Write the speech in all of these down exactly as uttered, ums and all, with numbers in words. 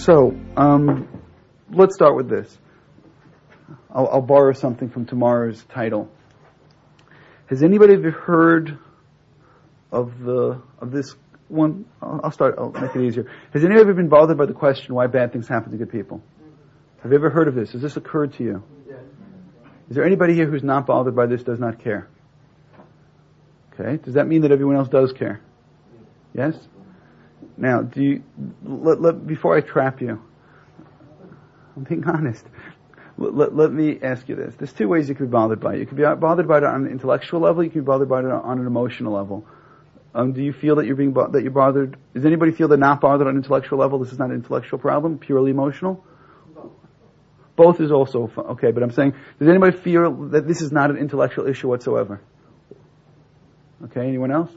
So, um, let's start with this. I'll, I'll borrow something from tomorrow's title. Has anybody ever heard of the of this one? I'll start. I'll make it easier. Has anybody ever been bothered by the question why bad things happen to good people? Have you ever heard of this? Has this occurred to you? Is there anybody here who's not bothered by this, does not care? Okay. Does that mean that everyone else does care? Yes? Now, do you, let, let, before I trap you, I'm being honest. Let, let, let me ask you this. There's two ways you could be bothered by it. You could be bothered by it on an intellectual level. You can be bothered by it on an emotional level. Um, do you feel that you're being bo- that you're bothered? Does anybody feel they're not bothered on an intellectual level? This is not an intellectual problem, purely emotional? Both is also fun. Okay, but I'm saying, does anybody feel that this is not an intellectual issue whatsoever? Okay, anyone else?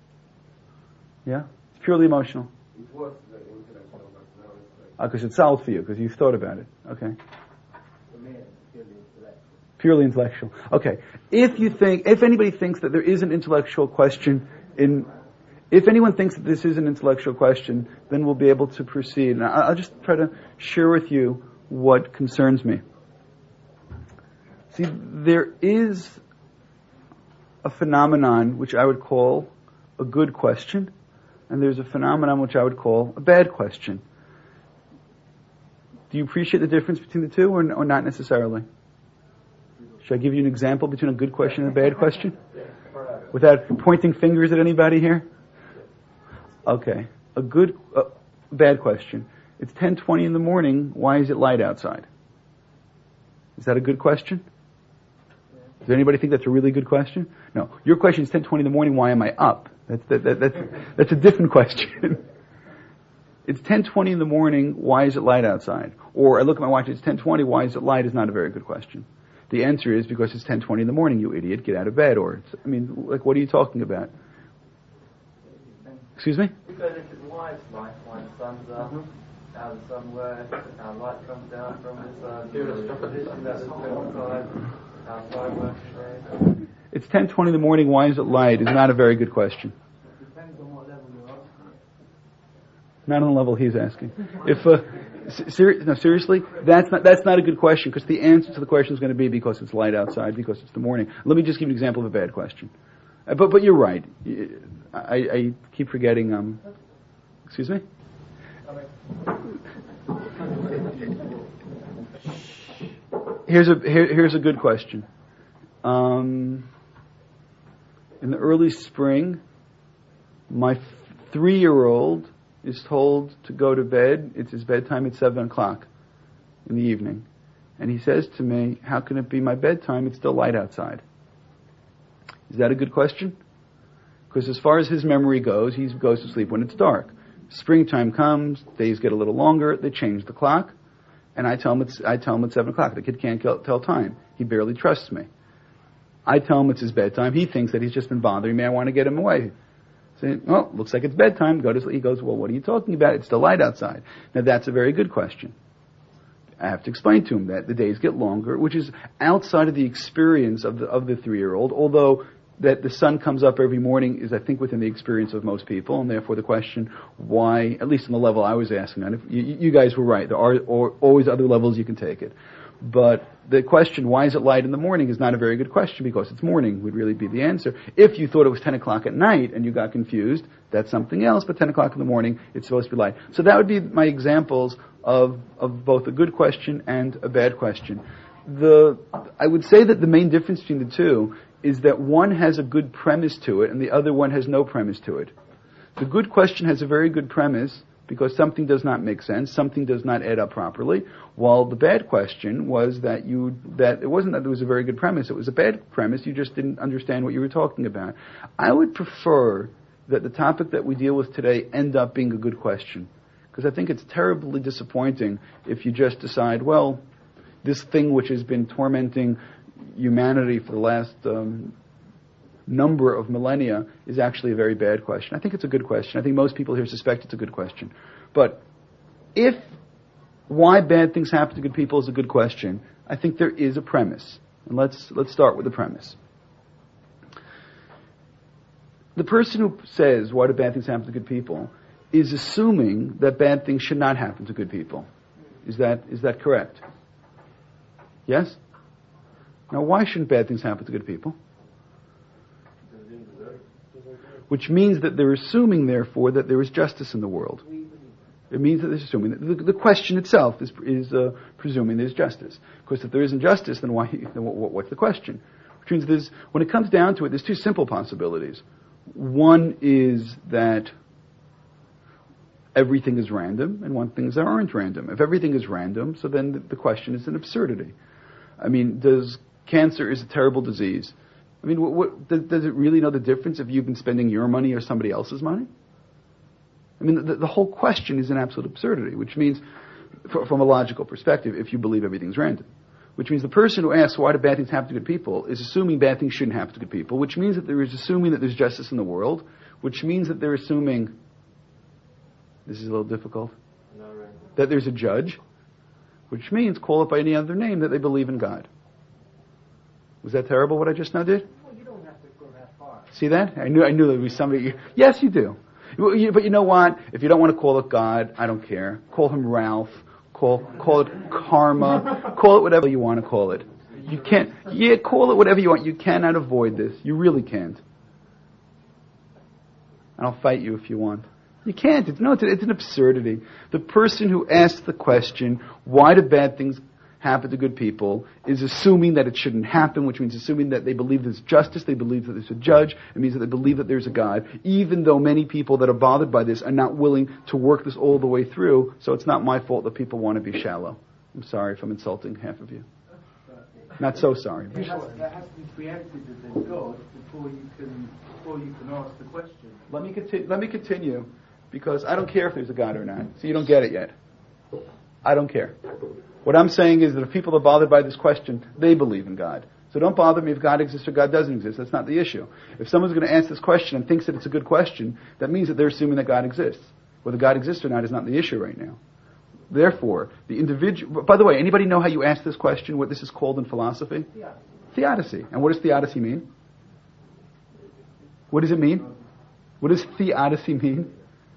Yeah? It's purely emotional. It was the intellectual, but now it's like... Because uh, it's solved for you, because you've thought about it. Okay. For me, it's purely intellectual. Purely intellectual. Okay. If you think, if anybody thinks that there is an intellectual question in, if anyone thinks that this is an intellectual question, then we'll be able to proceed. And I'll just try to share with you what concerns me. See, there is a phenomenon which I would call a good question, and there's a phenomenon which I would call a bad question. Do you appreciate the difference between the two, or, or not necessarily? Should I give you an example between a good question and a bad question? Without pointing fingers at anybody here? Okay. A good, uh, bad question. It's ten twenty in the morning. Why is it light outside? Is that a good question? Does anybody think that's a really good question? No. Your question is ten twenty in the morning. Why am I up? That's that, that, that's that's a different question. It's ten twenty in the morning. Why is it light outside? Or I look at my watch. It's ten twenty. Why is it light? Is not a very good question. The answer is because it's ten twenty in the morning. You idiot, get out of bed. Or it's, I mean, like, what are you talking about? Excuse me? Because if it's light, like when the sun's up. How the sun works, how light comes down from the sun, the position that it's outside, how sun works today. It's ten twenty in the morning, why is it light? Is not a very good question. Depends on what level you're asking. Not on the level he's asking. If uh, ser- no, seriously, that's not that's not a good question, because the answer to the question is going to be because it's light outside, because it's the morning. Let me just give you an example of a bad question. Uh, but but you're right. I, I keep forgetting. Um, excuse me? Here's a here, here's a good question. Um, in the early spring, my three-year-old is told to go to bed. It's his bedtime at seven o'clock in the evening, and he says to me, "How can it be my bedtime? It's still light outside." Is that a good question? Because as far as his memory goes, he goes to sleep when it's dark. Springtime comes, days get a little longer, they change the clock, and I tell him it's, I tell him it's seven o'clock. The kid can't tell time. He barely trusts me. I tell him it's his bedtime. He thinks that he's just been bothering me. I want to get him away. Say, well, looks like it's bedtime. Go to sleep. He goes, well, what are you talking about? It's still light outside. Now that's a very good question. I have to explain to him that the days get longer, which is outside of the experience of the, of the three-year-old, although that the sun comes up every morning is, I think, within the experience of most people, and therefore the question, why, at least on the level I was asking on, if you, you guys were right, there are or, always other levels you can take it. But the question, why is it light in the morning, is not a very good question, because it's morning would really be the answer. If you thought it was ten o'clock at night and you got confused, that's something else, but ten o'clock in the morning, it's supposed to be light. So that would be my examples of, of both a good question and a bad question. The, I would say that the main difference between the two is that one has a good premise to it and the other one has no premise to it. The good question has a very good premise because something does not make sense, something does not add up properly, while the bad question was that you, that it wasn't that there was a very good premise, it was a bad premise, you just didn't understand what you were talking about. I would prefer that the topic that we deal with today end up being a good question, because I think it's terribly disappointing if you just decide, well, this thing which has been tormenting humanity for the last um, number of millennia is actually a very bad question. I think it's a good question. I think most people here suspect it's a good question. But if why bad things happen to good people is a good question, I think there is a premise. And let's let's start with the premise. The person who says why do bad things happen to good people is assuming that bad things should not happen to good people. Is that is that correct? Yes? Now, why shouldn't bad things happen to good people? Which means that they're assuming, therefore, that there is justice in the world. It means that they're assuming that the, the question itself is is uh, presuming there's justice. Of course, if there isn't justice, then why? Then what, what's the question? Which means there's, when it comes down to it, there's two simple possibilities. One is that everything is random, and one things that aren't random. If everything is random, so then the, the question is an absurdity. I mean, does cancer is a terrible disease? I mean, what, what, does, does it really know the difference if you've been spending your money or somebody else's money? I mean, the, the whole question is an absolute absurdity, which means, for, from a logical perspective, if you believe everything's random. Which means the person who asks, why do bad things happen to good people, is assuming bad things shouldn't happen to good people, which means that there is assuming that there's justice in the world, which means that they're assuming, this is a little difficult, no, right. that there's a judge, which means, call it by any other name, that they believe in God. Was that terrible what I just now did? Well, you don't have to go that far. See that? I knew I knew there would be somebody. Yes, you do. But you know what? If you don't want to call it God, I don't care. Call him Ralph. Call call it karma. Call it whatever you want to call it. You can't. Yeah, call it whatever you want. You cannot avoid this. You really can't. And I'll fight you if you want. You can't. It's no. It's, it's an absurdity. The person who asks the question, "Why do bad things happen to good people?" is assuming that it shouldn't happen, which means assuming that they believe there's justice, they believe that there's a judge, it means that they believe that there's a God, even though many people that are bothered by this are not willing to work this all the way through, so it's not my fault that people want to be shallow. I'm sorry if I'm insulting half of you. Not so sorry. That has, that has to be preempted as a God before you can before you can ask the question. Let me continue, let me continue, because I don't care if there's a God or not, so you don't get it yet. I don't care. What I'm saying is that if people are bothered by this question, they believe in God. So don't bother me if God exists or God doesn't exist. That's not the issue. If someone's going to answer this question and thinks that it's a good question, that means that they're assuming that God exists. Whether God exists or not is not the issue right now. Therefore, the individual... By the way, anybody know how you ask this question, what this is called in philosophy? Yeah. Theodicy. And what does theodicy mean? What does it mean? What does theodicy mean?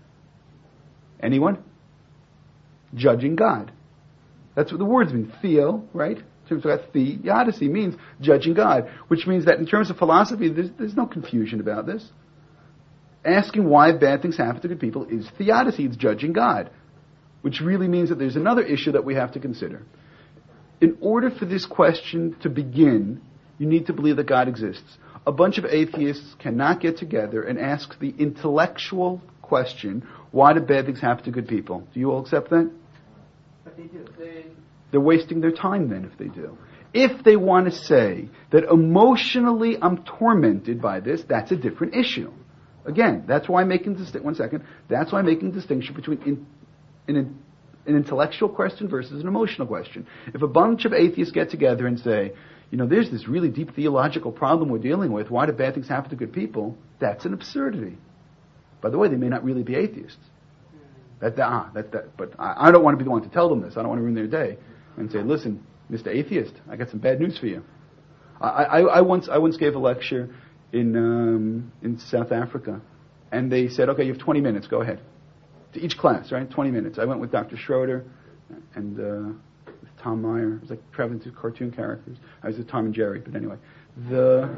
Anyone? Judging God. That's what the words mean. Theo, right? In terms of that, theodicy means judging God, which means that in terms of philosophy, there's, there's no confusion about this. Asking why bad things happen to good people is theodicy. It's judging God, which really means that there's another issue that we have to consider. In order for this question to begin, you need to believe that God exists. A bunch of atheists cannot get together and ask the intellectual question, why do bad things happen to good people? Do you all accept that? But they do. They... They're wasting their time then if they do. If they want to say that emotionally I'm tormented by this, that's a different issue. Again, that's why I'm making distinction. One second. That's why I'm making a distinction between in, in, in, an intellectual question versus an emotional question. If a bunch of atheists get together and say, you know, there's this really deep theological problem we're dealing with, why do bad things happen to good people? That's an absurdity. By the way, they may not really be atheists. That, that, ah, that, that, but I, I don't want to be the one to tell them this. I don't want to ruin their day and say, listen, Mister Atheist, I got some bad news for you. I, I, I once I once gave a lecture in um, in South Africa, and they said, okay, you have twenty minutes, go ahead. To each class, right? twenty minutes. I went with Doctor Schroeder and uh, with Tom Meyer. It was like traveling through cartoon characters. I was with Tom and Jerry, but anyway. The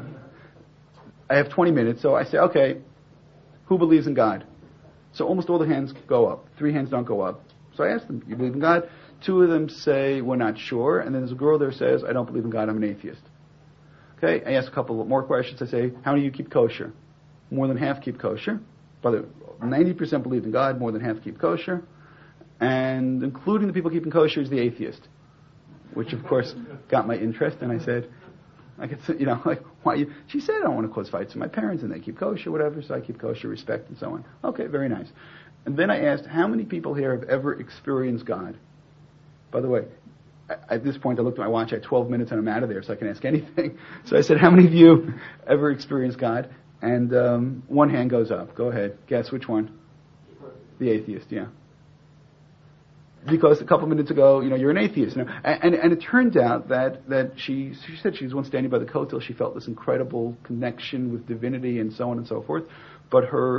I have twenty minutes, so I say, okay, who believes in God? So almost all the hands go up. Three hands don't go up. So I asked them, you believe in God? Two of them say, we're not sure. And then there's a girl there who says, I don't believe in God, I'm an atheist. Okay, I ask a couple more questions. I say, how many of you keep kosher? More than half keep kosher. But ninety percent believe in God, more than half keep kosher. And including the people keeping kosher is the atheist. Which, of course, got my interest. And I said, I could, you know, like, why you? She said, I don't want to cause fights with my parents, and they keep kosher, whatever, so I keep kosher, respect, and so on. Okay, very nice. And then I asked, how many people here have ever experienced God? By the way, at this point, I looked at my watch, I had twelve minutes, and I'm out of there, so I can ask anything. So I said, how many of you ever experienced God? And um, one hand goes up. Go ahead. Guess which one? The atheist, yeah. Because a couple minutes ago, you know, you're an atheist. You know? and, and and it turned out that, that she she said she was once standing by the Kotel. She felt this incredible connection with divinity and so on and so forth. But her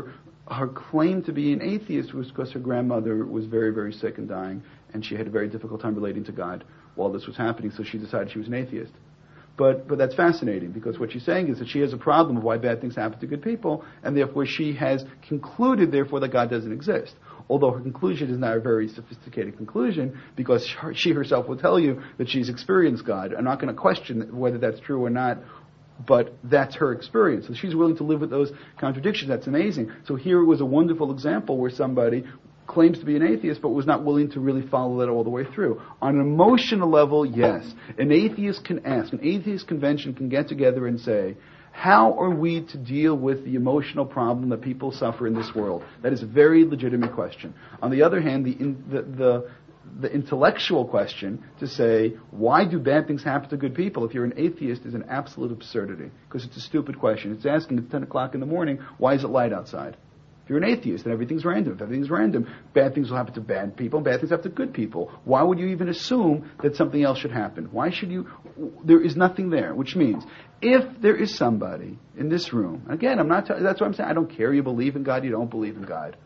her claim to be an atheist was because her grandmother was very, very sick and dying, and she had a very difficult time relating to God while this was happening, so she decided she was an atheist. But but that's fascinating, because what she's saying is that she has a problem of why bad things happen to good people, and therefore she has concluded, therefore, that God doesn't exist. Although her conclusion is not a very sophisticated conclusion, because she herself will tell you that she's experienced God. I'm not going to question whether that's true or not, but that's her experience. So she's willing to live with those contradictions. That's amazing. So here was a wonderful example where somebody claims to be an atheist but was not willing to really follow that all the way through. On an emotional level, yes. An atheist can ask, an atheist convention can get together and say, how are we to deal with the emotional problem that people suffer in this world? That is a very legitimate question. On the other hand, the, in, the, the the intellectual question to say, why do bad things happen to good people if you're an atheist, is an absolute absurdity, because it's a stupid question. It's asking at ten o'clock in the morning, why is it light outside? If you're an atheist, then everything's random. If everything's random, bad things will happen to bad people, and bad things happen to good people. Why would you even assume that something else should happen? Why should you? There is nothing there, which means if there is somebody in this room, again, I'm not. T- that's what I'm saying. I don't care. You believe in God, you don't believe in God.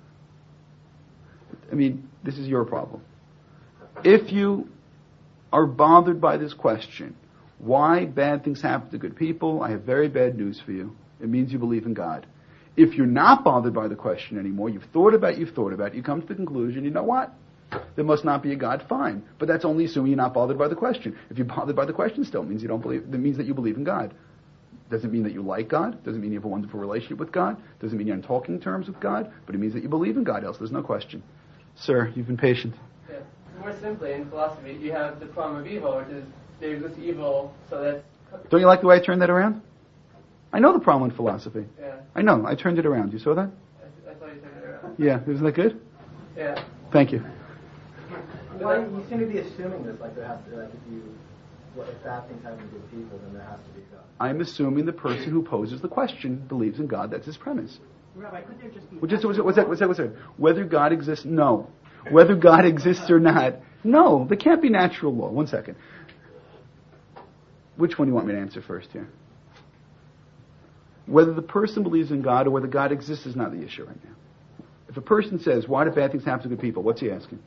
I mean, this is your problem. If you are bothered by this question, why bad things happen to good people, I have very bad news for you. It means you believe in God. If you're not bothered by the question anymore, you've thought about it, you've thought about it, you come to the conclusion, you know what? There must not be a God, fine. But that's only assuming you're not bothered by the question. If you're bothered by the question still, it means you don't believe, that means that you believe in God. Doesn't mean that you like God, doesn't mean you have a wonderful relationship with God, doesn't mean you're on talking terms with God, but it means that you believe in God, else there's no question. Sir, you've been patient. Yeah. More simply, in philosophy, you have the problem of evil, which is there exists evil, so that's... Don't you like the way I turned that around? I know the problem in philosophy. Yeah. I know. I turned it around. You saw that? I, I thought you turned it around. Yeah. Isn't that good? Yeah. Thank you. Why you seem to be assuming this, like there has to, like if you, well, if bad things happen to good people, then there has to be God. I'm assuming the person who poses the question believes in God. That's his premise. Rabbi, could there just be... What's that? What's that? What's that? What's that? Whether God exists? No. Whether God exists or not? No. There can't be natural law. One second. Which one do you want me to answer first here? Whether the person believes in God or whether God exists is not the issue right now. If a person says, why do bad things happen to good people? What's he asking?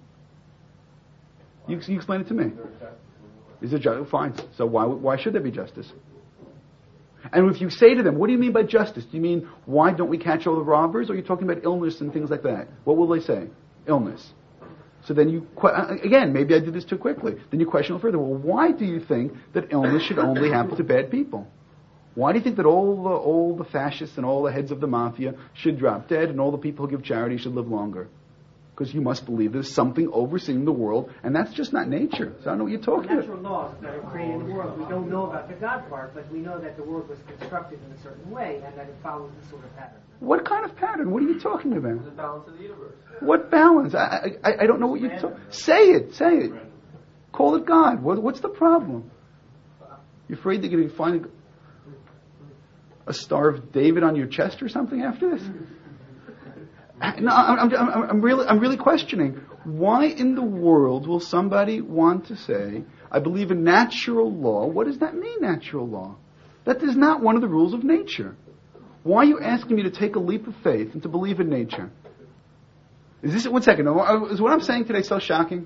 You, you explain it to me. Is there justice? Fine. So why why should there be justice? And if you say to them, what do you mean by justice? Do you mean, why don't we catch all the robbers? Or are you talking about illness and things like that? What will they say? Illness. So then you, again, maybe I did this too quickly. Then you question a little further. Well, why do you think that illness should only happen to bad people? Why do you think that all the, all the fascists and all the heads of the mafia should drop dead and all the people who give charity should live longer? Because you must believe there's something overseeing the world, and that's just not nature. So I don't know what you're talking natural about. laws that are creating the world. We don't know about the God part, but we know that the world was constructed in a certain way and that it follows this sort of pattern. What kind of pattern? What are you talking about? The balance of the universe. What balance? I I, I don't know what you're talking. Say it. Say it. Call it God. What, what's the problem? You afraid they're going to find a Star of David on your chest or something after this? No, I'm, I'm, I'm really, I'm really questioning. Why in the world will somebody want to say, I believe in natural law? What does that mean, natural law? That is not one of the rules of nature. Why are you asking me to take a leap of faith and to believe in nature? Is this, one second, is what I'm saying today so shocking?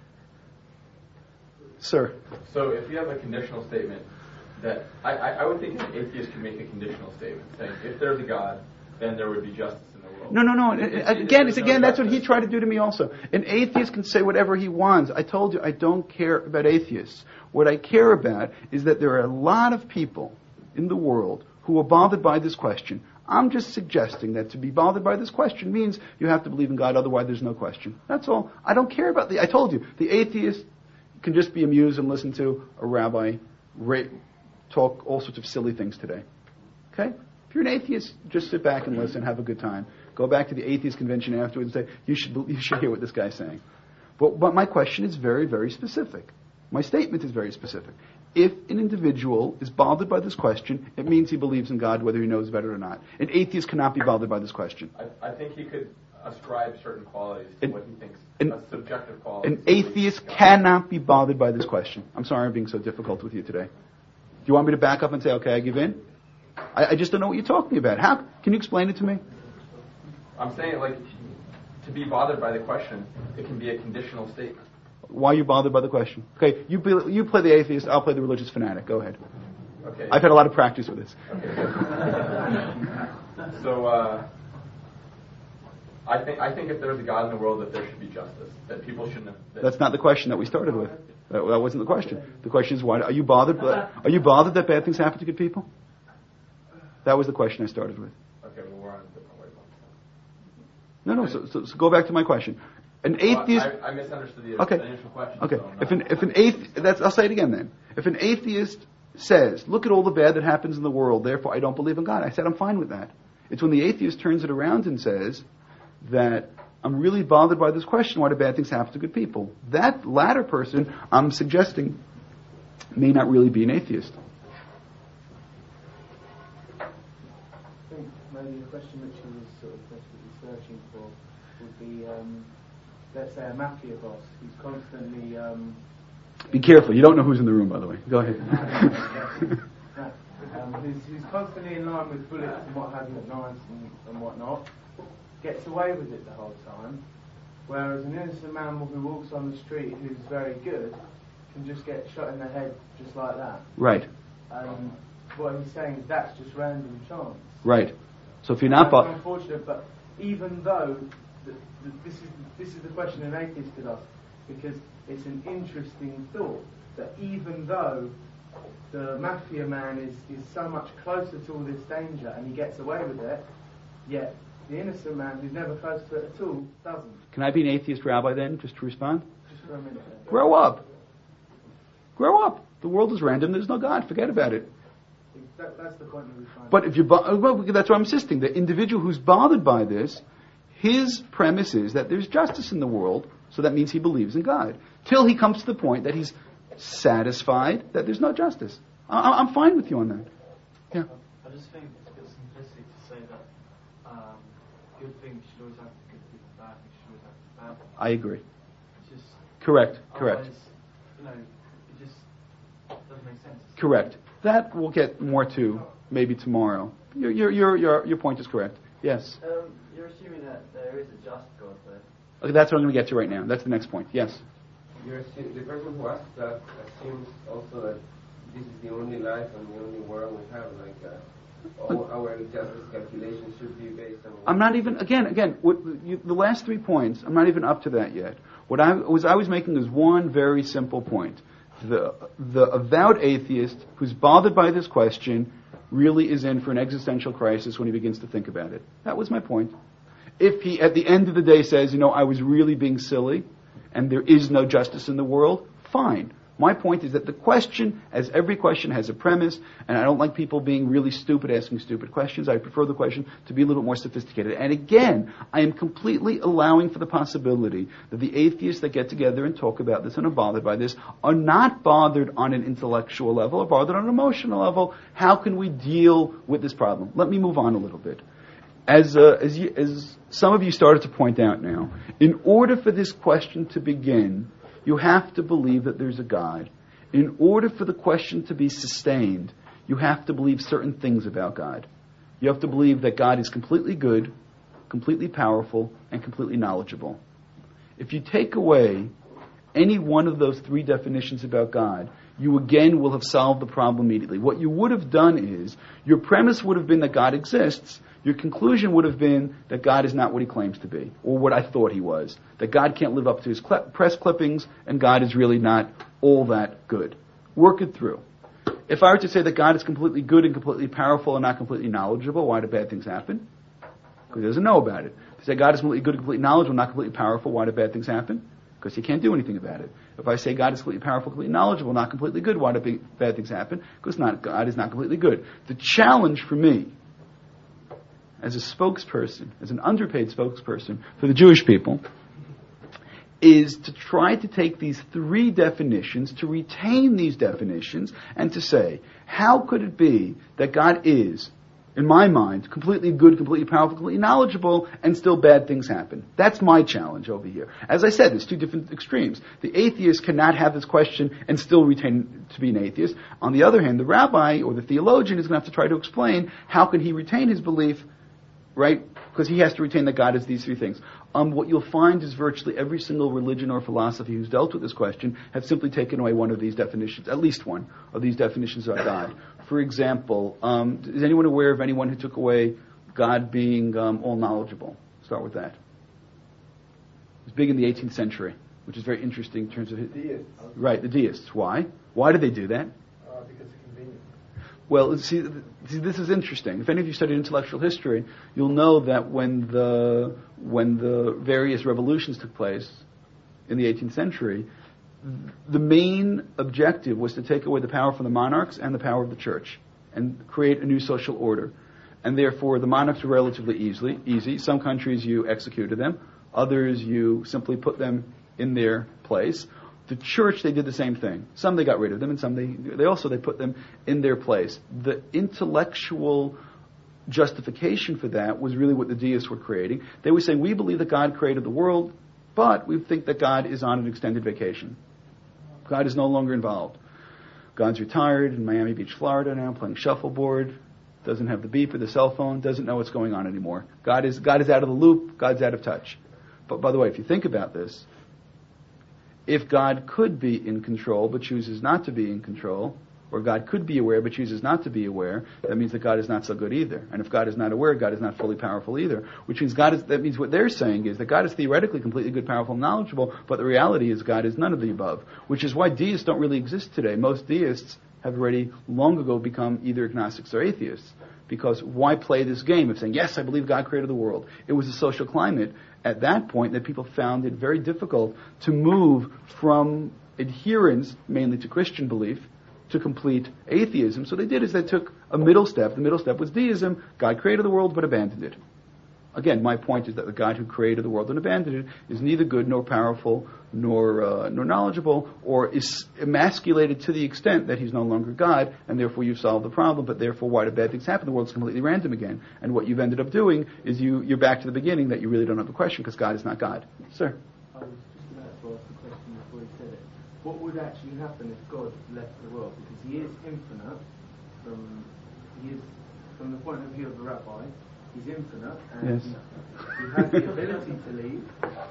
Sir. So if you have a conditional statement that, I, I, I would think an atheist can make a conditional statement saying, if there's a God, then there would be justice in the world. No, no, no. Again, it's again, that's what he tried to do to me also. An atheist can say whatever he wants. I told you, I don't care about atheists. What I care about is that there are a lot of people in the world who are bothered by this question. I'm just suggesting that to be bothered by this question means you have to believe in God, otherwise there's no question. That's all. I don't care about the, I told you, the atheist can just be amused and listen to a rabbi ra- talk all sorts of silly things today. Okay? If you're an atheist, just sit back and listen, have a good time. Go back to the atheist convention afterwards and say, you should you should hear what this guy's saying. But, but my question is very, very specific. My statement is very specific. If an individual is bothered by this question, it means he believes in God, whether he knows about it or not. An atheist cannot be bothered by this question. I, I think he could ascribe certain qualities to an, what he thinks, an, a subjective quality. An atheist cannot be bothered by this question. I'm sorry I'm being so difficult with you today. Do you want me to back up and say, okay, I give in? I, I just don't know what you're talking about. How? Can you explain it to me? I'm saying, like, to be bothered by the question, it can be a conditional statement. Why are you bothered by the question? Okay, you be, you play the atheist, I'll play the religious fanatic. Go ahead. Okay. I've had a lot of practice with this. Okay. So, uh, I think I think if there's a God in the world, that there should be justice. That people shouldn't have... That That's not the question that we started with. That, that wasn't the question. The question is, why are you bothered? By, are you bothered that bad things happen to good people? That was the question I started with. Okay, well, we're on a different wavelength. No, no. So, so, so go back to my question. An Well, atheist. I, I misunderstood the Okay. initial question. Okay. So I'm If not- an if an athe- that's I'll say it again then. If an atheist says, "Look at all the bad that happens in the world, therefore I don't believe in God," I said I'm fine with that. It's when the atheist turns it around and says that I'm really bothered by this question: why do bad things happen to good people? That latter person, I'm suggesting, may not really be an atheist. I think maybe the question which he was sort of desperately searching for would be, um, let's say, a mafia boss who's constantly... Um, Be careful. You don't know who's in the room, by the way. Go ahead. um, who's, who's constantly in line with bullets and what have you at night and, and whatnot, gets away with it the whole time, whereas an innocent man who walks on the street who's very good can just get shot in the head just like that. Right. Um, what he's saying is that's just random chance. Right. So if you're not That's bothered, unfortunate, but even though the, the, this is this is the question an atheist could ask, because it's an interesting thought that even though the mafia man is, is so much closer to all this danger and he gets away with it, yet the innocent man who's never close to it at all doesn't. can I be an atheist rabbi then, just to respond? Just for a minute. Grow up. Grow up. The world is random. There's no God. Forget about it. That, that's the point that we're trying. But if you, bo- well, that's what I'm insisting. The individual who's bothered by this, his premise is that there's justice in the world, so that means he believes in God. Till he comes to the point that he's satisfied that there's no justice. I, I'm fine with you on that. Yeah. I just think it's a bit simplistic to say that um, good things should always have good people, bad things should always have bad things. I agree. It's just Correct. Correct. otherwise, you know, it just doesn't make sense. Correct. That we'll get more to maybe tomorrow. Your your your your, your point is correct. Yes. Um, you're assuming that there is a just God, though. Okay, that's what I'm going to get to right now. That's the next point. Yes. You're assu- the person who asked that assumes also that this is the only life and the only world we have. Like uh, all our justice calculations should be based on. I'm not even, again, again, what, you, the last three points, I'm not even up to that yet. What I was, I was making is one very simple point. The, the avowed atheist who's bothered by this question really is in for an existential crisis when he begins to think about it. That was my point. If he, at the end of the day, says, you know, I was really being silly, and there is no justice in the world, fine. My point is that the question, as every question, has a premise, and I don't like people being really stupid asking stupid questions. I prefer the question to be a little bit more sophisticated. And again, I am completely allowing for the possibility that the atheists that get together and talk about this and are bothered by this are not bothered on an intellectual level, or bothered on an emotional level. How can we deal with this problem? Let me move on a little bit. As, uh, as, you, as some of you started to point out now, in order for this question to begin, you have to believe that there's a God. In order for the question to be sustained, you have to believe certain things about God. You have to believe that God is completely good, completely powerful, and completely knowledgeable. If you take away any one of those three definitions about God, you again will have solved the problem immediately. What you would have done is, your premise would have been that God exists. Your conclusion would have been that God is not what he claims to be, or what I thought he was. That God can't live up to his cl- press clippings, and God is really not all that good. Work it through. If I were to say that God is completely good and completely powerful and not completely knowledgeable, why do bad things happen? Because he doesn't know about it. If I say God is completely good and completely knowledgeable, not completely powerful, why do bad things happen? Because he can't do anything about it. If I say God is completely powerful, completely knowledgeable, not completely good, why do bad things happen? Because not, God is not completely good. The challenge for me, as a spokesperson, as an underpaid spokesperson for the Jewish people, is to try to take these three definitions, to retain these definitions, and to say, how could it be that God is, in my mind, completely good, completely powerful, completely knowledgeable, and still bad things happen? That's my challenge over here. As I said, there's two different extremes. The atheist cannot have this question and still retain to be an atheist. On the other hand, the rabbi or the theologian is going to have to try to explain how can he retain his belief, right, because he has to retain that God is these three things. Um, what you'll find is virtually every single religion or philosophy who's dealt with this question have simply taken away one of these definitions, at least one of these definitions of God. For example, um, is anyone aware of anyone who took away God being um, all knowledgeable? Start with that. It was big in the eighteenth century, which is very interesting in terms of... His, Deists. Right, the deists. Why? Why did they do that? Uh, because it's convenient. Well, see, see, this is interesting. If any of you studied intellectual history, you'll know that when the when the various revolutions took place in the eighteenth century, the main objective was to take away the power from the monarchs and the power of the church and create a new social order. And therefore, the monarchs were relatively easily easy. Some countries you executed them, others you simply put them in their place. The church, they did the same thing. Some they got rid of them, and some they they also they put them in their place. The intellectual justification for that was really what the deists were creating. They were saying, we believe that God created the world, but we think that God is on an extended vacation. God is no longer involved. God's retired in Miami Beach, Florida now, playing shuffleboard, doesn't have the beep of the cell phone, doesn't know what's going on anymore. God is God is out of the loop, God's out of touch. But by the way, if you think about this, if God could be in control but chooses not to be in control, or God could be aware but chooses not to be aware, that means that God is not so good either. And if God is not aware, God is not fully powerful either. Which means God is, that means what they're saying is that God is theoretically completely good, powerful, and knowledgeable, but the reality is God is none of the above. Which is why deists don't really exist today. Most deists have already long ago become either agnostics or atheists. Because why play this game of saying, yes, I believe God created the world? It was a social climate at that point that people found it very difficult to move from adherence, mainly to Christian belief, to complete atheism. So they did is they took a middle step. The middle step was deism. God created the world but abandoned it. Again, my point is that the God who created the world and abandoned it is neither good nor powerful nor uh, nor knowledgeable, or is emasculated to the extent that he's no longer God, and therefore you've solved the problem, but therefore why do bad things happen? The world's completely random again. And what you've ended up doing is you, you're back to the beginning that you really don't have a question because God is not God. Sir? I was just about to ask the question before he said it. What would actually happen if God left the world? Because he is infinite from he is from the point of view of a rabbi, he's infinite and Yes. he has the ability to leave.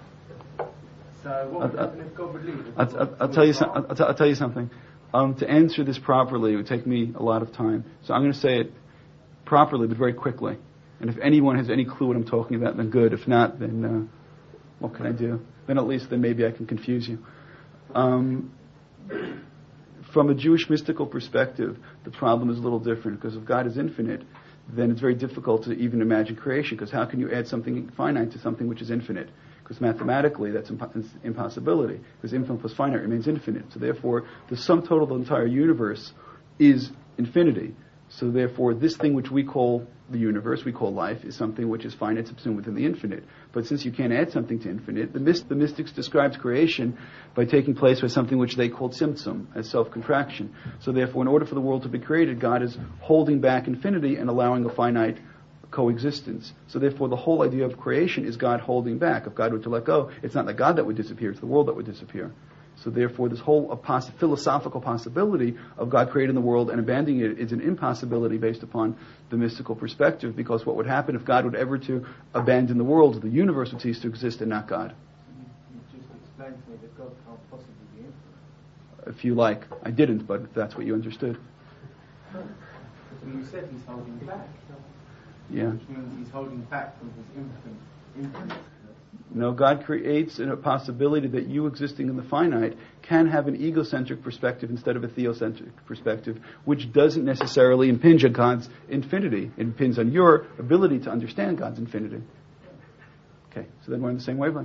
So what would I'll, happen if God would leave? If I'll, God I'll, I'll would tell you. die? Some, I'll, t- I'll tell you something. Um, to answer this properly, it would take me a lot of time. So I'm going to say it properly, but very quickly. And if anyone has any clue what I'm talking about, then good. If not, then uh, what can I do? Then at least then maybe I can confuse you. Um, from a Jewish mystical perspective, the problem is a little different because if God is infinite, then it's very difficult to even imagine creation. Because how can you add something finite to something which is infinite? Because mathematically, that's impo- it's impossibility. Because infinite plus finite remains infinite. So therefore, the sum total of the entire universe is infinity. So therefore, this thing which we call the universe, we call life, is something which is finite, subsumed within the infinite. But since you can't add something to infinite, the, myst- the mystics described creation by taking place by something which they called tzimtzum, as self-contraction. So therefore, in order for the world to be created, God is holding back infinity and allowing a finite coexistence. So therefore, the whole idea of creation is God holding back. If God were to let go, it's not the God that would disappear, it's the world that would disappear. So therefore, this whole poss- philosophical possibility of God creating the world and abandoning it is an impossibility based upon the mystical perspective, because what would happen if God would ever to abandon the world, the universe would cease to exist and not God. You just explained to me that God can't possibly be infinite. If you like. I didn't, but if that's what you understood. Because you said he's holding back. Yeah. Which means he's holding back from his infinite infinite. No, God creates a possibility that you existing in the finite can have an egocentric perspective instead of a theocentric perspective, which doesn't necessarily impinge on God's infinity. It impinges on your ability to understand God's infinity. Okay, so then we're on the same wavelength.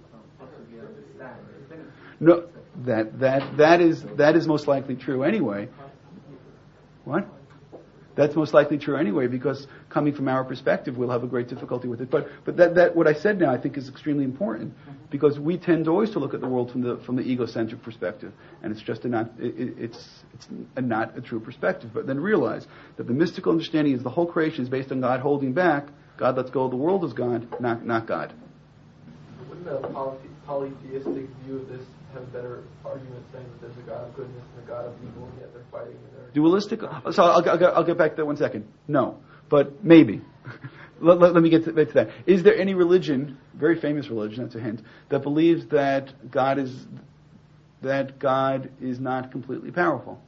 No, that that that is that is most likely true anyway. What? That's most likely true anyway, because coming from our perspective, we'll have a great difficulty with it. But but that, that what I said now, I think, is extremely important, because we tend always to look at the world from the from the egocentric perspective, and it's just a not it, it's it's a not a true perspective. But then realize that the mystical understanding is the whole creation is based on God holding back. God lets go. The world is God, not not God. Wouldn't a poly- polytheistic view of this have a better argument, saying that there's a God of goodness and a God of evil, and yet they're fighting in their... Dualistic. So I'll, I'll, I'll get back to that one second. No, but maybe. let, let, let me get to, get to that. Is there any religion, very famous religion, that's a hint, that believes that God is that God is not completely powerful?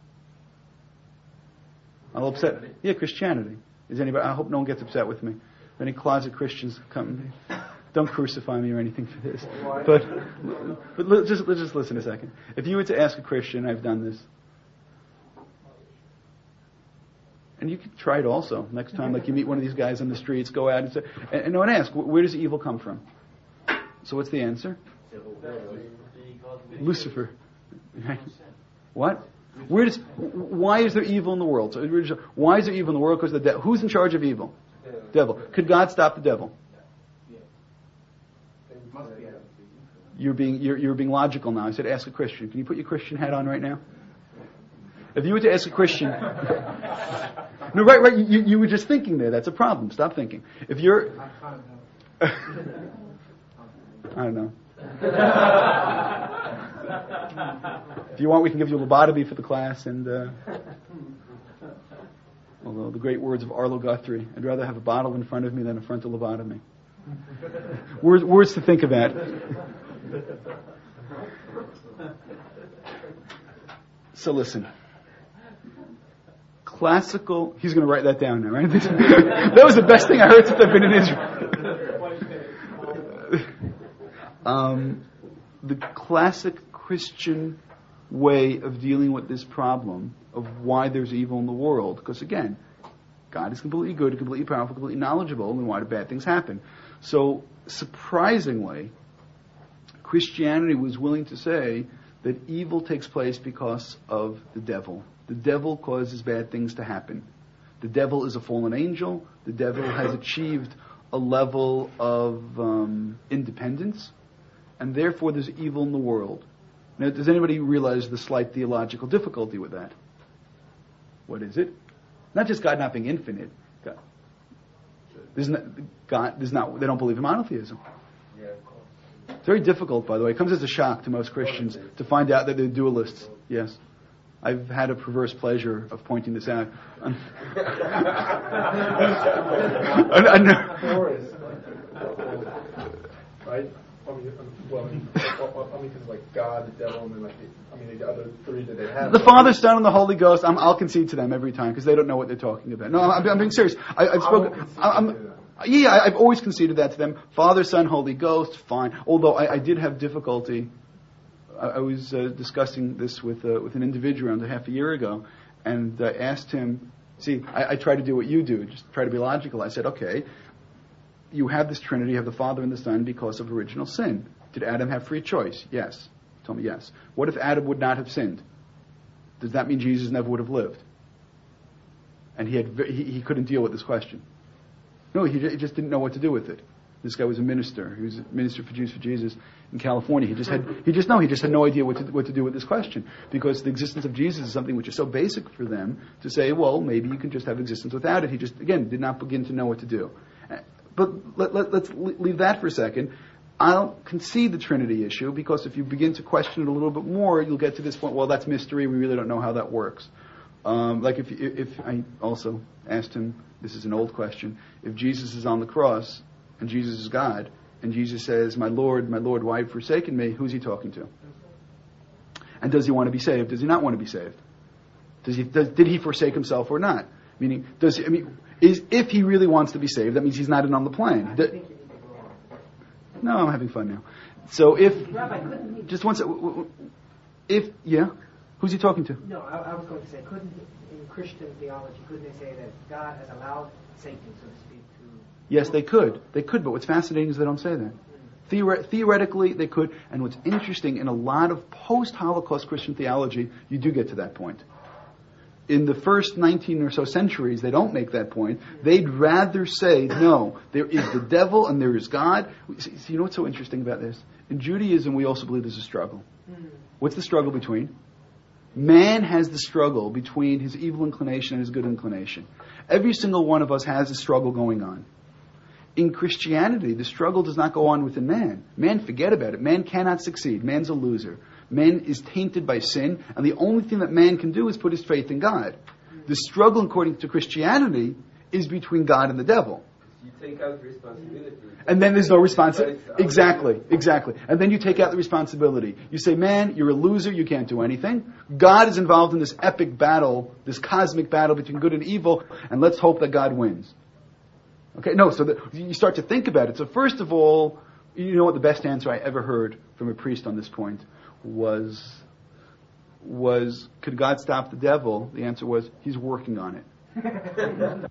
I'll upset. Yeah, Christianity. Is anybody? I hope no one gets upset with me. If any closet Christians come, don't crucify me or anything for this. But, but let, just let's just listen a second. If you were to ask a Christian, I've done this, and you could try it also next time. Like you meet one of these guys on the streets, go out and say, and, and no one asks, where does evil come from? So what's the answer? Lucifer. What? Where does? Why is there evil in the world? So, why is there evil in the world? Because the de- who's in charge of evil? Devil. Could God stop the devil? You're being you're, you're being logical now. I said, ask a Christian. Can you put your Christian hat on right now? If you were to ask a Christian, no, right, right. You, you were just thinking there. That's a problem. Stop thinking. If you're, I don't know. If you want, we can give you a lobotomy for the class. And uh, although the great words of Arlo Guthrie, I'd rather have a bottle in front of me than a frontal lobotomy. Words, words to think about. So listen. Classical. He's going to write that down now, right? That was the best thing I heard since I've been in Israel. um, the classic Christian way of dealing with this problem of why there's evil in the world, because again, God is completely good, completely powerful, completely knowledgeable, and why do bad things happen? So, surprisingly, Christianity was willing to say that evil takes place because of the devil. The devil causes bad things to happen. The devil is a fallen angel. The devil has achieved a level of um, independence, and therefore there's evil in the world. Now, does anybody realize the slight theological difficulty with that? What is it? Not just God not being infinite. God, there's not, God, there's not, they don't believe in monotheism. Yeah, of course. It's very difficult, by the way. It comes as a shock to most Christians to find out that they're dualists. Yes. I've had a perverse pleasure of pointing this out. I, I know. Right? I mean, well, I mean, I mean, because like God, the devil, and then like the, I mean, the other three that they have. The Father, Son, and the Holy Ghost. I'm, I'll concede to them every time because they don't know what they're talking about. No, I'm, I'm being serious. I, I've spoken. I'm, yeah, I've always conceded that to them. Father, Son, Holy Ghost, fine. Although I, I did have difficulty. I, I was uh, discussing this with uh, with an individual around a half a year ago, and I uh, asked him. See, I, I try to do what you do, just try to be logical. I said, okay. You have this Trinity, you have the Father and the Son because of original sin. Did Adam have free choice? Yes. He told me yes. What if Adam would not have sinned? Does that mean Jesus never would have lived? And he had he, he couldn't deal with this question. No, he, he just didn't know what to do with it. This guy was a minister. He was a minister for Jews for Jesus in California. He just had he just no he just had no idea what to what to do with this question because the existence of Jesus is something which is so basic for them to say, well, maybe you can just have existence without it. He just again did not begin to know what to do. But let, let, let's leave that for a second. I'll concede the Trinity issue because if you begin to question it a little bit more, you'll get to this point, well, that's mystery. We really don't know how that works. Um, like if, if I also asked him, this is an old question, if Jesus is on the cross and Jesus is God and Jesus says, my Lord, my Lord, why have you forsaken me? Who's he talking to? And does he want to be saved? Does he not want to be saved? Does he, does, did he forsake himself or not? Meaning, does he, I mean, is if he really wants to be saved, that means he's not in on the plane. The, no, I'm having fun now. So if just one second, if yeah, who's he talking to? No, I, I was going to say, couldn't in Christian theology, couldn't they say that God has allowed Satan, so to speak, to? Yes, they could. They could, but what's fascinating is they don't say that. Theore- theoretically, they could, and what's interesting in a lot of post-Holocaust Christian theology, you do get to that point. In the first nineteen or so centuries, they don't make that point. They'd rather say, no, there is the devil and there is God. See, you know what's so interesting about this? In Judaism, we also believe there's a struggle. What's the struggle between? Man has the struggle between his evil inclination and his good inclination. Every single one of us has a struggle going on. In Christianity, the struggle does not go on within man. Man, forget about it. Man cannot succeed. Man's a loser. Man is tainted by sin, and the only thing that man can do is put his faith in God. The struggle, according to Christianity, is between God and the devil. you take out responsibility. And then there's no responsibility. Exactly, exactly. And then you take out the responsibility. You say, man, you're a loser, you can't do anything. God is involved in this epic battle, this cosmic battle between good and evil, and let's hope that God wins. Okay, no, so the, you start to think about it. So first of all, you know what the best answer I ever heard from a priest on this point was, was, could God stop the devil? The answer was, he's working on it.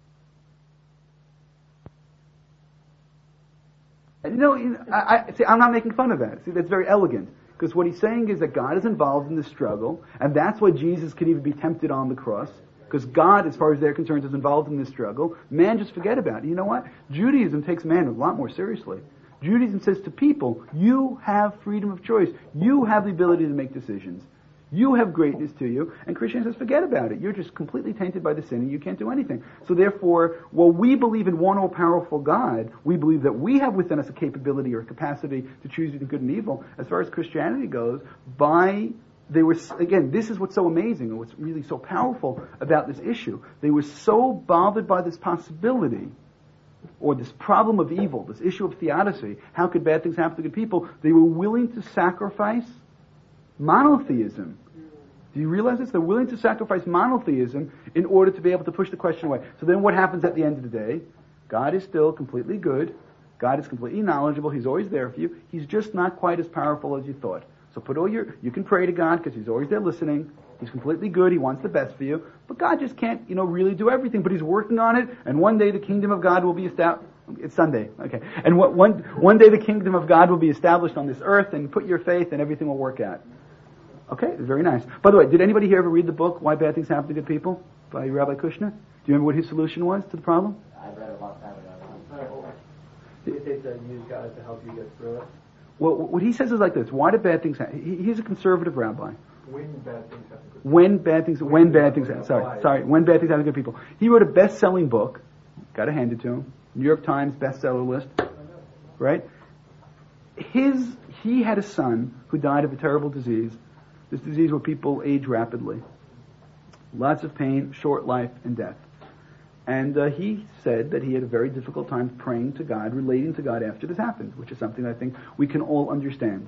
And, no, you know, I, I, see, I'm not making fun of that. See, that's very elegant. Because what he's saying is that God is involved in the struggle, and that's why Jesus could even be tempted on the cross. Because God, as far as they're concerned, is involved in this struggle. Man, just forget about it. You know what? Judaism takes man a lot more seriously. Judaism says to people, you have freedom of choice. You have the ability to make decisions. You have greatness to you. And Christianity says, forget about it. You're just completely tainted by the sin and you can't do anything. So therefore, while we believe in one all-powerful God, we believe that we have within us a capability or a capacity to choose between good and evil. As far as Christianity goes, by, they were, again, this is what's so amazing and what's really so powerful about this issue. They were so bothered by this possibility or this problem of evil, this issue of theodicy, how could bad things happen to good people? They were willing to sacrifice monotheism. Do you realize this? They're willing to sacrifice monotheism in order to be able to push the question away. So then what happens at the end of the day? God is still completely good. God is completely knowledgeable. He's always there for you. He's just not quite as powerful as you thought. So put all your, you can pray to God because He's always there listening. He's completely good. He wants the best for you. But God just can't, you know, really do everything. But He's working on it. And one day the kingdom of God will be established. It's Sunday. Okay. And what, one, one day the kingdom of God will be established on this earth, and put your faith and everything will work out. Okay, very nice. By the way, did anybody here ever read the book, Why Bad Things Happen to Good People, by Rabbi Kushner? Do you remember what his solution was to the problem? I read it a long time ago. Do you think that use God to help you get through it? Well, what he says is like this. Why do bad things happen? He, he's a conservative rabbi. When bad things happen to good people. When bad things, when, when bad things happen, sorry, sorry, when bad things happen to good people. He wrote a best-selling book, gotta hand it to him, New York Times bestseller list, right? His, he had a son who died of a terrible disease. This disease where people age rapidly. Lots of pain, short life, and death. And uh, he said that he had a very difficult time praying to God, relating to God after this happened, which is something I think we can all understand.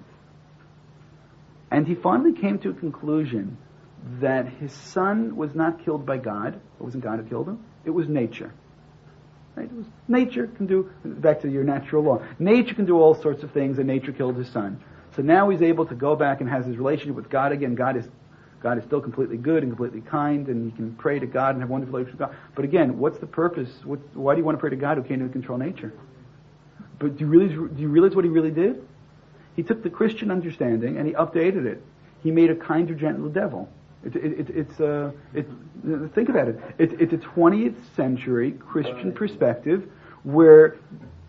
And he finally came to a conclusion that his son was not killed by God. It wasn't God who killed him. It was nature. Right? It was, nature can do, back to your natural law, nature can do all sorts of things, and nature killed his son. So now he's able to go back and has his relationship with God again. God is God is still completely good and completely kind, and he can pray to God and have wonderful relationship with God. But again, what's the purpose? What, why do you want to pray to God who can't even control nature? But do you realize, do you realize what he really did? He took the Christian understanding and he updated it. He made a kinder, gentler devil. It, it, it, it's uh, it, think about it. it. It's a twentieth century Christian perspective where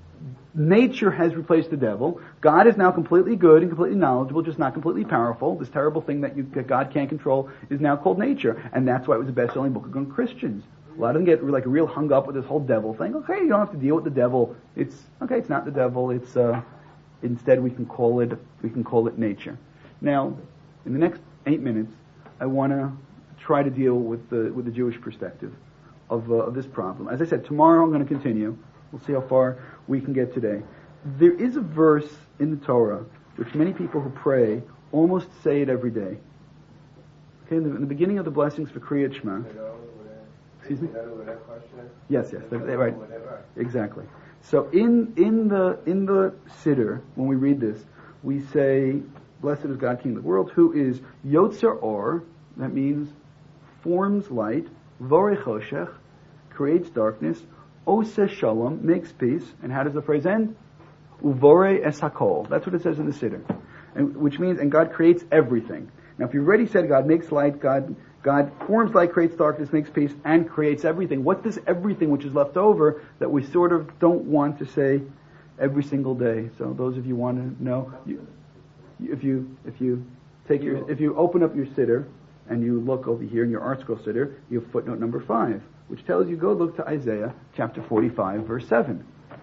nature has replaced the devil. God is now completely good and completely knowledgeable, just not completely powerful. This terrible thing that, you, that God can't control is now called nature. And that's why it was the best-selling book among Christians. A lot of them get like real hung up with this whole devil thing. Okay, you don't have to deal with the devil. It's, okay, it's not the devil. It's, uh, instead we can call it, we can call it nature. Now, in the next eight minutes, I want to try to deal with the, with the Jewish perspective of, uh, of this problem. As I said, tomorrow I'm going to continue. We'll see how far we can get today. There is a verse in the Torah which many people who pray almost say it every day. Okay, in the, in the beginning of the blessings for Kriyat Shema. Excuse me? Yes, yes, they're, they're right. Exactly. So in in the in the Siddur, when we read this, we say, "Blessed is God, King of the world, who is Yotzer Or." That means forms light, Vorei Choshech, creates darkness. Oseh Shalom, makes peace. And how does the phrase end? Uvore es hakol. That's what it says in the Siddur. And, which means, and God creates everything. Now if you've already said God makes light, God God forms light, creates darkness, makes peace, and creates everything. What's this everything which is left over that we sort of don't want to say every single day? So those of you want to know, you, if you if you take your if you open up your Siddur and you look over here in your Art Scroll Siddur, you have footnote number five, which tells you, go look to Isaiah chapter forty-five, verse seven.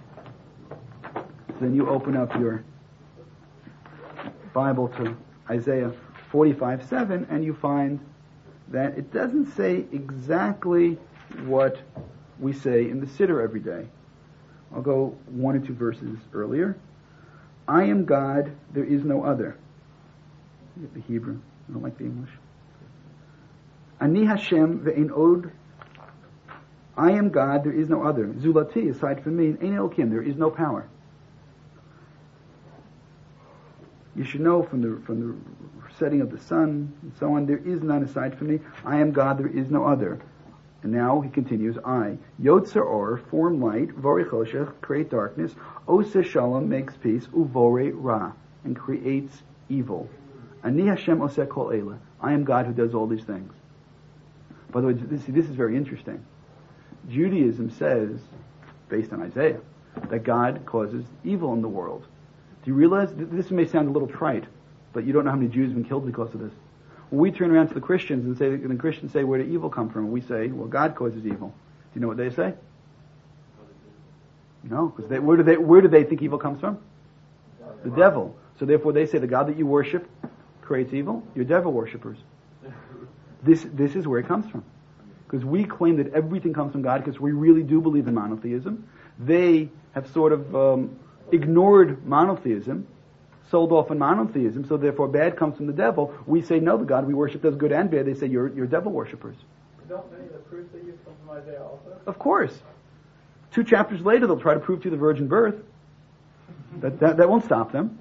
So then you open up your Bible to Isaiah forty-five, seven, and you find that it doesn't say exactly what we say in the Siddur every day. I'll go one or two verses earlier. I am God, there is no other. The Hebrew. I don't like the English. Ani Hashem ve'ein od. I am God, there is no other. Zulati, aside from me, ein Elokim, there is no power. You should know from the from the setting of the sun and so on, there is none aside from me. I am God, there is no other. And now he continues, I. Yotzer or, form light, vore choshech, create darkness, ose shalom, makes peace, uvore ra, and creates evil. Ani Hashem oseh kol eila. I am God who does all these things. By the way, this, this is very interesting. Judaism says, based on Isaiah, that God causes evil in the world. Do you realize, this may sound a little trite, but you don't know how many Jews have been killed because of this. When we turn around to the Christians and say, and the Christians say, where did evil come from? And we say, well, God causes evil. Do you know what they say? No, because they, where do they, where do they think evil comes from? The devil. So therefore they say the God that you worship creates evil. You're devil worshippers. This, this is where it comes from. Because we claim that everything comes from God because we really do believe in monotheism. They have sort of um, ignored monotheism, sold off on monotheism, so therefore bad comes from the devil. We say, no, the God we worship does good and bad. They say, you're, you're devil worshippers. Don't many of the proofs they use come from Isaiah also? Of course. Two chapters later, they'll try to prove to you the virgin birth. That, that, that won't stop them.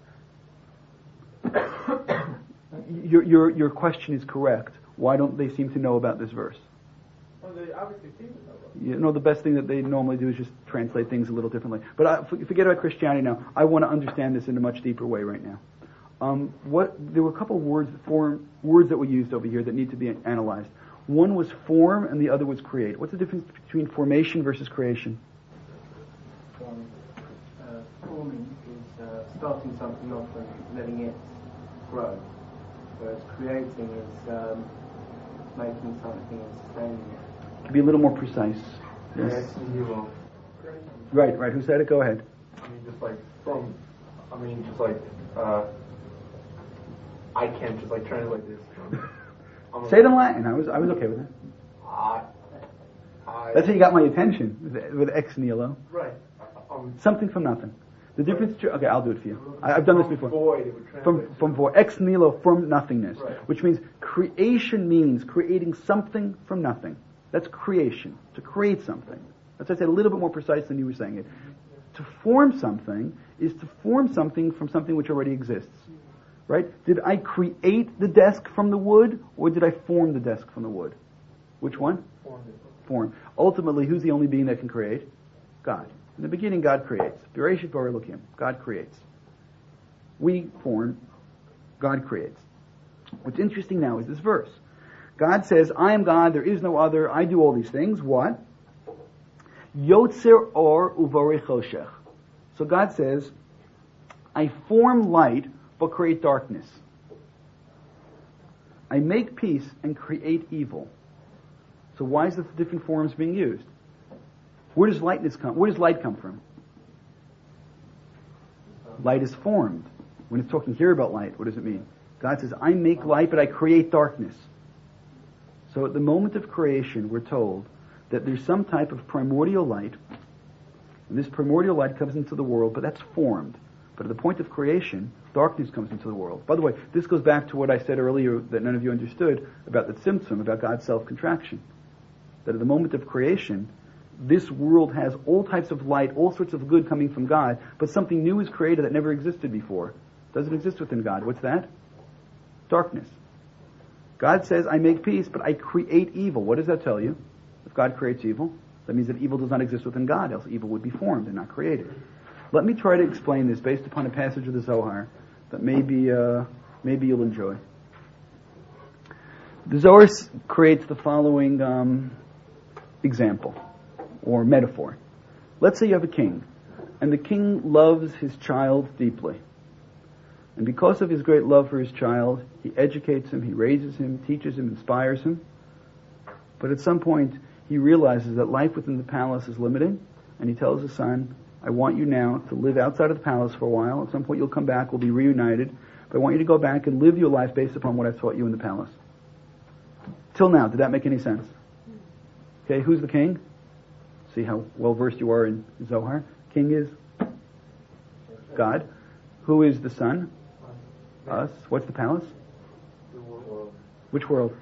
Your, your, your question is correct. Why don't they seem to know about this verse? Well, they obviously seem to know about it. You know, the best thing that they normally do is just translate things a little differently. But I, forget about Christianity now. I want to understand this in a much deeper way right now. Um, what there were a couple of words, form, words that were used over here that need to be analyzed. One was form, and the other was create. What's the difference between formation versus creation? Form, uh, forming is uh, starting something off and letting it grow, whereas creating is um, making something and sustaining it. To be a little more precise. Yes. Yes, you will. Right, right. Who said it? Go ahead. I mean, just like from, I mean, just like, uh, I can't just like translate this. I'm Say it in Latin. I was, I was okay with that. I, I, That's how you got my attention with, with ex nihilo. right. Um, Something from nothing. The difference. Okay, I'll do it for you. I, I've done this before. Void, it would translate From from void. Ex nihilo, from nothingness, Right. which means creation means creating something from nothing. That's creation. To create something. That's why I said a little bit more precise than you were saying it. To form something is to form something from something which already exists. Right? Did I create the desk from the wood, or did I form the desk from the wood? Which one? formed it. Form. Ultimately, who's the only being that can create? God. In the beginning, God creates. Bereshit bara Elokim. God creates. We form. God creates. What's interesting now is this verse. God says, I am God, there is no other, I do all these things. What? Yotzer or uvore choshech. So God says, I form light, but create darkness. I make peace and create evil. So why is the different forms being used? Where does lightness come? Where does light come from? Light is formed. When it's talking here about light, what does it mean? God says, I make light, but I create darkness. So at the moment of creation, we're told that there's some type of primordial light, and this primordial light comes into the world, but that's formed. But at the point of creation, darkness comes into the world. By the way, this goes back to what I said earlier that none of you understood about the tzimtzum, about God's self-contraction. That at the moment of creation, this world has all types of light, all sorts of good coming from God, but something new is created that never existed before. Doesn't exist within God. What's that? Darkness. God says, I make peace, but I create evil. What does that tell you? If God creates evil, that means that evil does not exist within God, else evil would be formed and not created. Let me try to explain this based upon a passage of the Zohar that maybe, uh, maybe you'll enjoy. The Zohar creates the following um, example or metaphor. Let's say you have a king, and the king loves his child deeply. And because of his great love for his child, he educates him, he raises him, teaches him, inspires him. But at some point, he realizes that life within the palace is limited, and he tells his son, I want you now to live outside of the palace for a while. At some point you'll come back, we'll be reunited, but I want you to go back and live your life based upon what I taught you in the palace. Till now, did that make any sense? Okay, who's the king? See how well versed you are in Zohar? King is God. Who is the son? Us. What's the palace? Which world?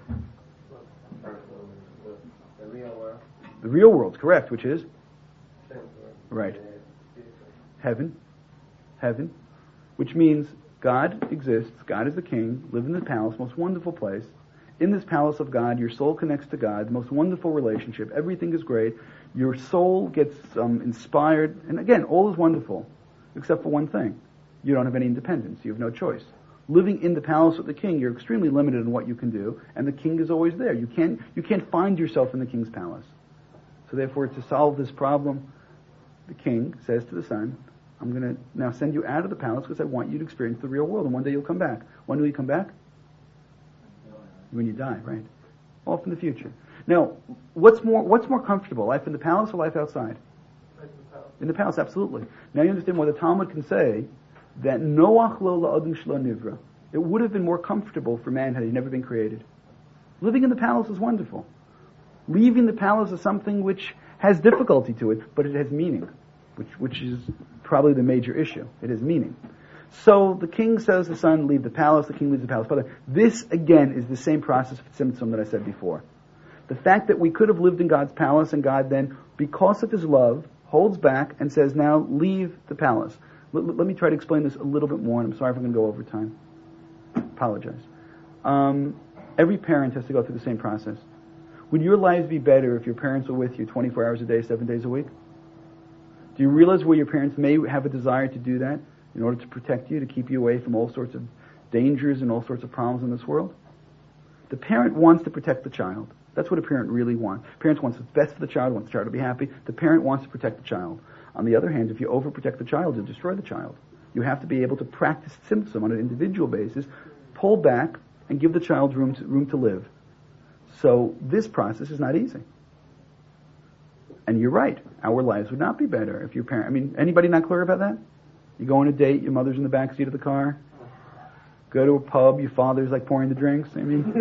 The real world. The real world, correct, which is? Right. Heaven. Heaven. Which means God exists, God is the king, live in the palace, most wonderful place. In this palace of God, your soul connects to God, the most wonderful relationship, everything is great, your soul gets um, inspired, and again, all is wonderful, except for one thing. You don't have any independence, you have no choice. Living in the palace of the king, you're extremely limited in what you can do, and the king is always there. You can't, you can't find yourself in the king's palace. So therefore, to solve this problem, the king says to the son, I'm going to now send you out of the palace because I want you to experience the real world, and one day you'll come back. When will you come back? When you die, right? Off in the future. Now, what's more, what's more comfortable, life in the palace or life outside? In the palace, absolutely. Now you understand why the Talmud can say that Noach lo la'adam shelo nivra. It would have been more comfortable for man had he never been created. Living in the palace is wonderful. Leaving the palace is something which has difficulty to it, but it has meaning, which which is probably the major issue. It has meaning. So the king says to the son, leave the palace, the king leaves the palace. But this, again, is the same process of tzimtzum that I said before. The fact that we could have lived in God's palace and God then, because of his love, holds back and says, now leave the palace. Let, let me try to explain this a little bit more, and I'm sorry if I'm going to go over time. Apologize. Um, every parent has to go through the same process. Would your lives be better if your parents were with you twenty-four hours a day, seven days a week? Do you realize where your parents may have a desire to do that in order to protect you, to keep you away from all sorts of dangers and all sorts of problems in this world? The parent wants to protect the child. That's what a parent really wants. Parents want what's best for the child, wants the child to be happy. The parent wants to protect the child. On the other hand, if you overprotect the child, you'll destroy the child. You have to be able to practice tzimtzum on an individual basis, pull back, and give the child room to, room to live. So this process is not easy. And you're right. Our lives would not be better if your parent... I mean, anybody not clear about that? You go on a date, your mother's in the back seat of the car. Go to a pub, your father's like pouring the drinks. I mean,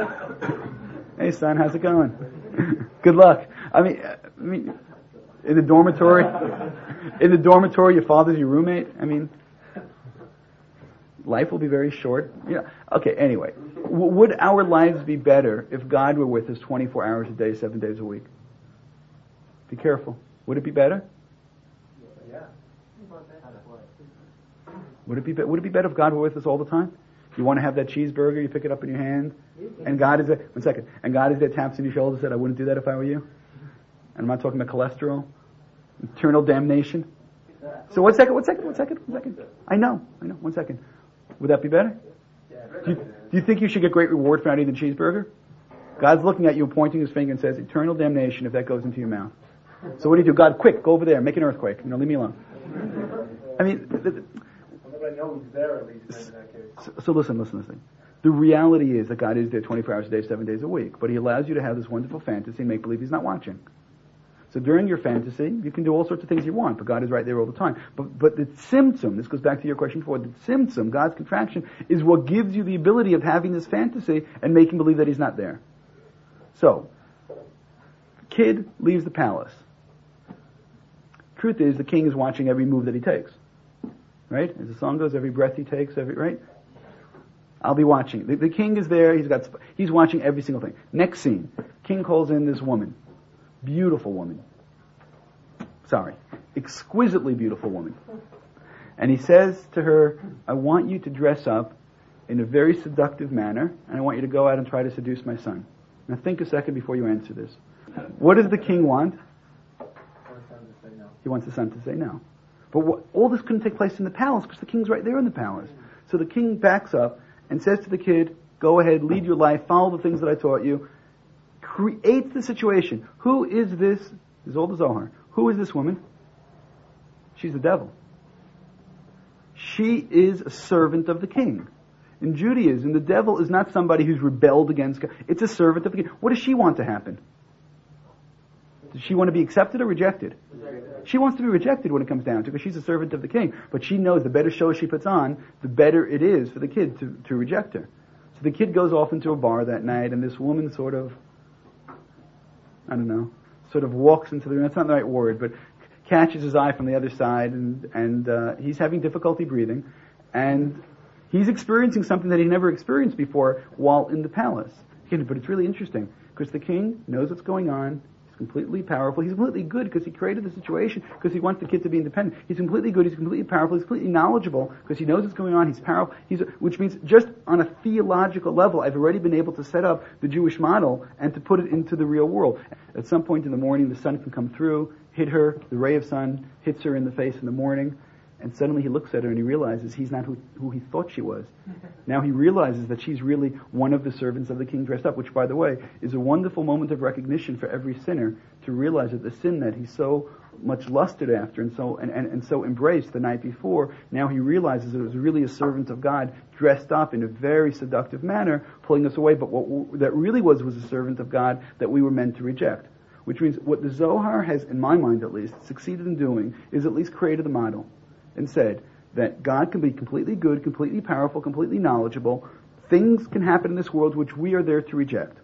hey son, how's it going? Good luck. I mean, I mean, in the dormitory, in the dormitory, your father's your roommate. I mean, life will be very short. Yeah. Okay. Anyway, w- would our lives be better if God were with us twenty-four hours a day, seven days a week? Be careful. Would it be better? Yeah. Would it be be- Would it be better if God were with us all the time? You want to have that cheeseburger, you pick it up in your hand, and God is there. One second. And God is there, taps on your shoulder, said, "I wouldn't do that if I were you." And I'm not talking about cholesterol, eternal damnation. So one second, one second, one second, one second. I know, I know. One second. Would that be better? Do you, do you think you should get great reward for not eating the cheeseburger? God's looking at you, pointing his finger, and says, "Eternal damnation if that goes into your mouth." So what do you do? God, quick, go over there, make an earthquake. You know, leave me alone. I mean, th- th- I know he's there at least in that case. so, so listen, listen, listen. The reality is that God is there twenty-four hours a day, seven days a week, but he allows you to have this wonderful fantasy and make believe he's not watching. So during your fantasy, you can do all sorts of things you want, but God is right there all the time. But but the tzimtzum, this goes back to your question before, the tzimtzum, God's contraction, is what gives you the ability of having this fantasy and making believe that he's not there. So, kid leaves the palace. Truth is, the king is watching every move that he takes. Right? As the song goes, every breath he takes, every, right? I'll be watching. The, the king is there, he's got, he's watching every single thing. Next scene. King calls in this woman. Beautiful woman. Sorry. Exquisitely beautiful woman. And he says to her, I want you to dress up in a very seductive manner, and I want you to go out and try to seduce my son. Now think a second before you answer this. What does the king want? He wants the son to say no. But what, all this couldn't take place in the palace because the king's right there in the palace. So the king backs up and says to the kid, go ahead, lead your life, follow the things that I taught you. Creates the situation. Who is this? This is all the Zohar. Who is this woman? She's the devil. She is a servant of the king. In Judaism, the devil is not somebody who's rebelled against God. It's a servant of the king. What does she want to happen? Does she want to be accepted or rejected? She wants to be rejected when it comes down to it because she's a servant of the king. But she knows the better show she puts on, the better it is for the kid to, to reject her. So the kid goes off into a bar that night and this woman sort of, I don't know, sort sort of walks into the room. That's not the right word, but catches his eye from the other side, and and uh, he's having difficulty breathing, and he's experiencing something that he never experienced before while in the palace. But it's really interesting because the king knows what's going on. He's completely powerful. He's completely good because he created the situation because he wants the kid to be independent. He's completely good. He's completely powerful. He's completely knowledgeable because he knows what's going on. He's powerful. He's, which means just on a theological level, I've already been able to set up the Jewish model and to put it into the real world. At some point in the morning, the sun can come through, hit her. The ray of sun hits her in the face in the morning. And suddenly he looks at her and he realizes he's not who, who he thought she was. Now he realizes that she's really one of the servants of the king dressed up, which, by the way, is a wonderful moment of recognition for every sinner to realize that the sin that he so much lusted after and so and, and, and so embraced the night before, now he realizes that it was really a servant of God dressed up in a very seductive manner, pulling us away. But what that really was was a servant of God that we were meant to reject. Which means what the Zohar has, in my mind at least, succeeded in doing is at least created the model. And said that God can be completely good, completely powerful, completely knowledgeable. Things can happen in this world which we are there to reject.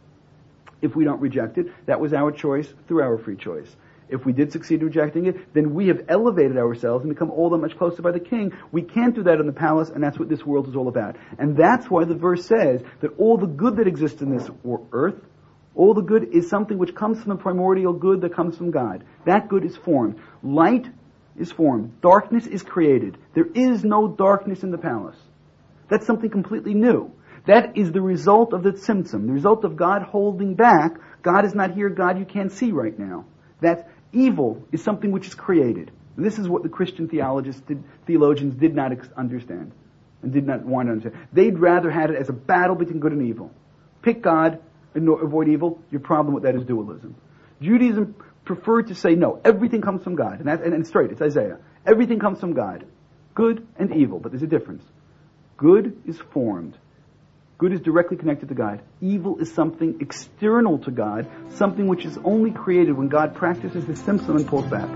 If we don't reject it, that was our choice through our free choice. If we did succeed in rejecting it, then we have elevated ourselves and become all that much closer by the king. We can't do that in the palace, and that's what this world is all about. And that's why the verse says that all the good that exists in this earth, all the good is something which comes from a primordial good that comes from God. That good is formed. Light is formed. Darkness is created. There is no darkness in the palace. That's something completely new. That is the result of the tzimtzum, the result of God holding back. God is not here. God you can't see right now. That evil is something which is created. And this is what the Christian theologists, did, theologians did not ex- understand and did not want to understand. They'd rather have it as a battle between good and evil. Pick God and avoid evil. Your problem with that is dualism. Judaism prefer to say, no, everything comes from God. And, that, and, and straight, it's Isaiah. Everything comes from God. Good and evil, but there's a difference. Good is formed. Good is directly connected to God. Evil is something external to God, something which is only created when God practices the tzimtzum and pulls back.